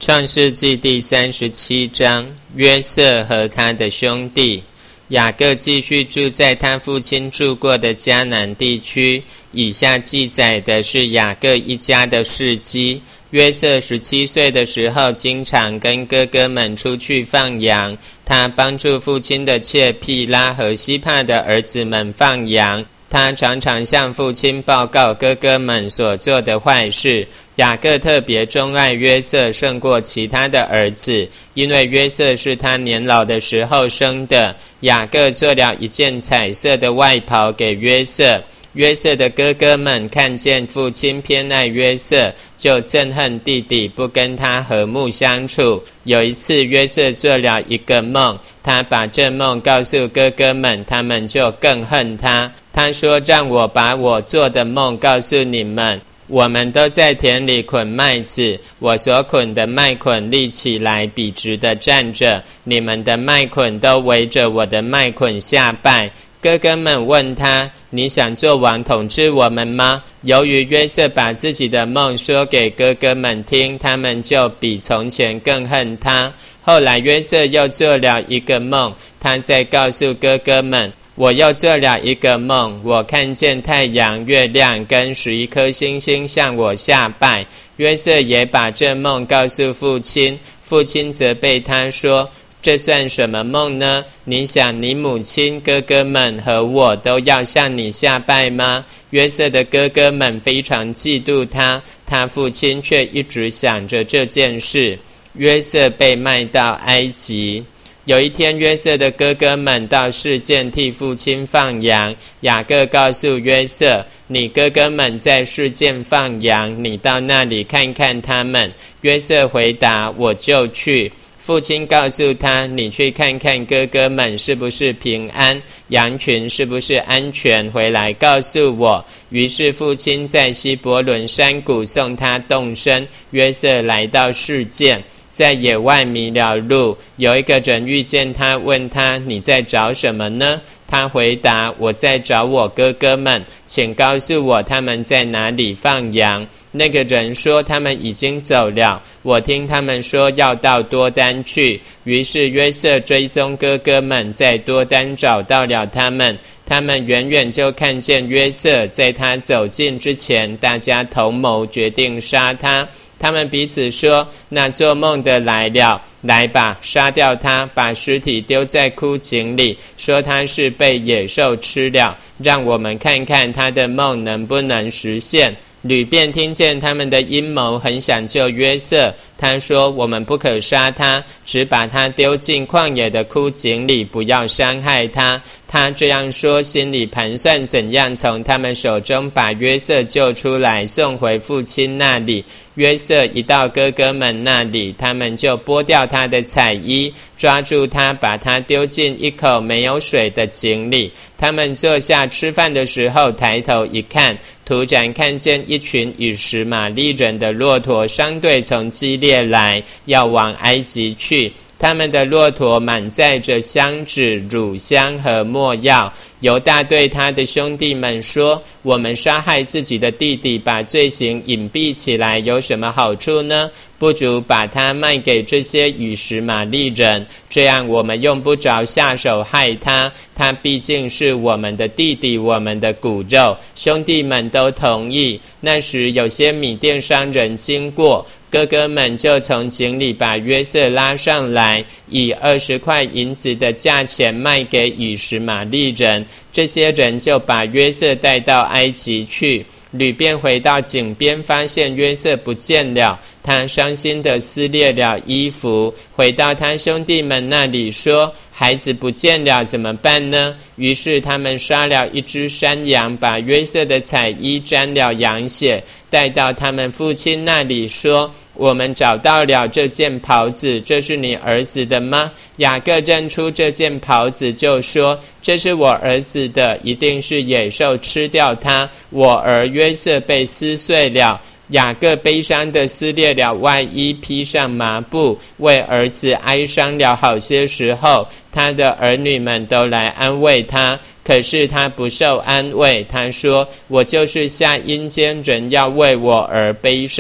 创世纪第37章，约瑟和他的兄弟。雅各继续住在他父亲住过的迦南地区。以下记载的是雅各一家的事迹。约瑟17岁的时候，经常跟哥哥们出去放羊。他帮助父亲的妾毗拉和西帕的儿子们放羊。他常常向父亲报告哥哥们所做的坏事。雅各特别钟爱约瑟胜过其他的儿子，因为约瑟是他年老的时候生的。雅各做了一件彩色的外袍给约瑟。约瑟的哥哥们看见父亲偏爱约瑟，就憎恨弟弟，不跟他和睦相处。有一次，约瑟做了一个梦，他把这梦告诉哥哥们，他们就更恨他。他说：让我把我做的梦告诉你们。我们都在田里捆麦子，我所捆的麦捆立起来，笔直地站着，你们的麦捆都围着我的麦捆下拜。哥哥们问他：你想做王统治我们吗？由于约瑟把自己的梦说给哥哥们听，他们就比从前更恨他。后来约瑟又做了一个梦，他再告诉哥哥们：我又做了一个梦，我看见太阳、月亮跟11颗星星向我下拜。约瑟也把这梦告诉父亲，父亲责备他说：这算什么梦呢？你想你母亲、哥哥们和我都要向你下拜吗？约瑟的哥哥们非常嫉妒他，他父亲却一直想着这件事。约瑟被卖到埃及。有一天，约瑟的哥哥们到示剑替父亲放羊。雅各告诉约瑟：你哥哥们在示剑放羊，你到那里看看他们。约瑟回答：我就去。父亲告诉他：你去看看哥哥们是不是平安，羊群是不是安全，回来告诉我。于是父亲在希伯伦山谷送他动身。约瑟来到示剑，在野外迷了路，有一个人遇见他，问他：你在找什么呢？他回答：我在找我哥哥们，请告诉我他们在哪里放羊。那个人说：他们已经走了，我听他们说要到多丹去。于是约瑟追踪哥哥们，在多丹找到了他们。他们远远就看见约瑟，在他走近之前，大家同谋决定杀他。他们彼此说：那做梦的来了，来吧，杀掉他，把尸体丢在枯井里，说他是被野兽吃了，让我们看看他的梦能不能实现。吕便听见他们的阴谋，很想救约瑟。他说：我们不可杀他，只把他丢进旷野的枯井里，不要伤害他。他这样说，心里盘算怎样从他们手中把约瑟救出来，送回父亲那里。约瑟一到哥哥们那里，他们就剥掉他的彩衣，抓住他，把他丢进一口没有水的井里。他们坐下吃饭的时候，抬头一看，突然看见一群以实玛利人的骆驼商队从基列来，要往埃及去。他们的骆驼满载着香脂、乳香和没药。犹大对他的兄弟们说：我们杀害自己的弟弟，把罪行隐蔽起来，有什么好处呢？不如把他卖给这些以实玛利人，这样我们用不着下手害他。他毕竟是我们的弟弟，我们的骨肉。兄弟们都同意。那时有些米甸商人经过，哥哥们就从井里把约瑟拉上来，以20块银子的价钱卖给以实玛利人。这些人就把约瑟带到埃及去。吕便回到井边，发现约瑟不见了，他伤心地撕裂了衣服，回到他兄弟们那里说：孩子不见了，怎么办呢？于是他们杀了一只山羊，把约瑟的彩衣沾了羊血，带到他们父亲那里说：我们找到了这件袍子，这是你儿子的吗？雅各认出这件袍子，就说：这是我儿子的，一定是野兽吃掉他，我儿约瑟被撕碎了。雅各悲伤地撕裂了外衣，披上麻布，为儿子哀伤了好些时候。他的儿女们都来安慰他，可是他不受安慰。他说：我就是下阴间人，要为我而悲伤。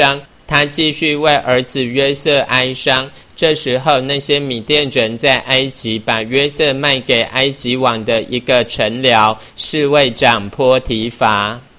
他继续为儿子约瑟哀伤。这时候，那些米甸人在埃及把约瑟卖给埃及王的一个臣僚，侍卫长波提乏。